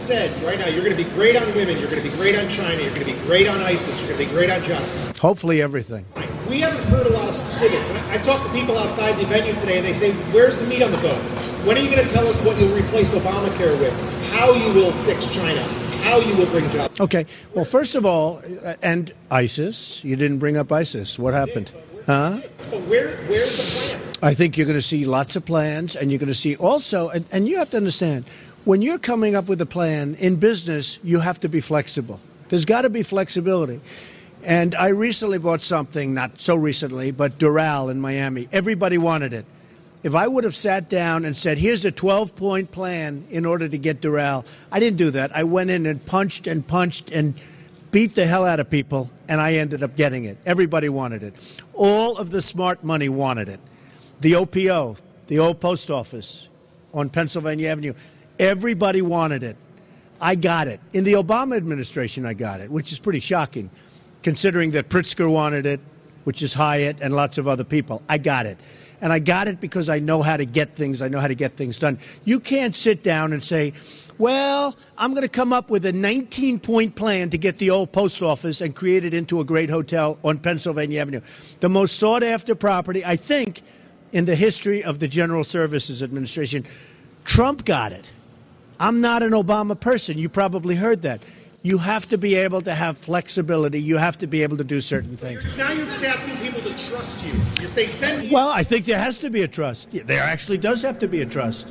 said right now, you're going to be great on women, you're going to be great on China, you're going to be great on ISIS, you're going to be great on John. Hopefully everything. We haven't heard a lot of specifics. And I've talked to people outside the venue today, and they say, where's the meat on the bone? When are you going to tell us what you'll replace Obamacare with, how you will fix China, how you will bring jobs? Okay. Well, first of all, and ISIS, you didn't bring up ISIS. What happened? But where's the plan? I think you're going to see lots of plans, and you're going to see also, and you have to understand, when you're coming up with a plan in business, you have to be flexible. There's got to be flexibility. And I recently bought something, not so recently, but Doral in Miami. Everybody wanted it. If I would have sat down and said, here's a 12-point plan in order to get Doral, I didn't do that. I went in and punched and beat the hell out of people, and I ended up getting it. Everybody wanted it. All of the smart money wanted it. The OPO, the old post office on Pennsylvania Avenue, everybody wanted it. I got it. In the Obama administration, I got it, which is pretty shocking, considering that Pritzker wanted it, which is Hyatt, and lots of other people. I got it. And I got it because I know how to get things. I know how to get things done. You can't sit down and say, well, I'm going to come up with a 19-point plan to get the old post office and create it into a great hotel on Pennsylvania Avenue. The most sought-after property, I think, in the history of the General Services Administration. Trump got it. I'm not an Obama person. You probably heard that. You have to be able to have flexibility. You have to be able to do certain things. Now you're just asking people to trust you. You say send. Well, I think there has to be a trust. There actually does have to be a trust.